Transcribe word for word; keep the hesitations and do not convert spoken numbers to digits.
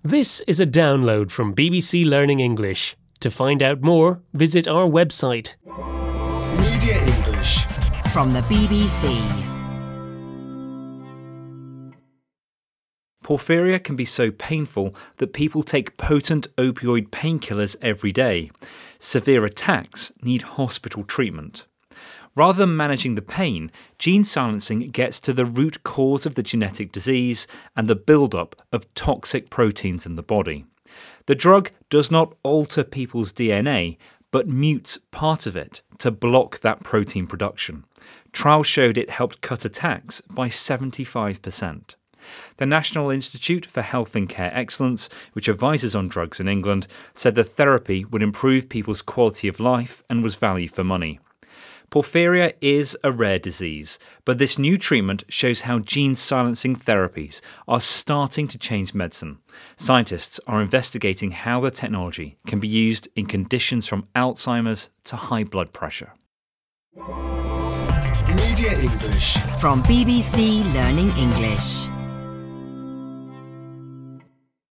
This is a download from B B C Learning English. To find out more, visit our website. Media English from the B B C. Porphyria can be so painful that people take potent opioid painkillers every day. Severe attacks need hospital treatment. Rather than managing the pain, gene silencing gets to the root cause of the genetic disease and the build-up of toxic proteins in the body. The drug does not alter people's D N A, but mutes part of it to block that protein production. Trials showed it helped cut attacks by seventy-five percent. The National Institute for Health and Care Excellence, which advises on drugs in England, said the therapy would improve people's quality of life and was value for money. Porphyria is a rare disease, but this new treatment shows how gene-silencing therapies are starting to change medicine. Scientists are investigating how the technology can be used in conditions from Alzheimer's to high blood pressure. Media English from B B C Learning English.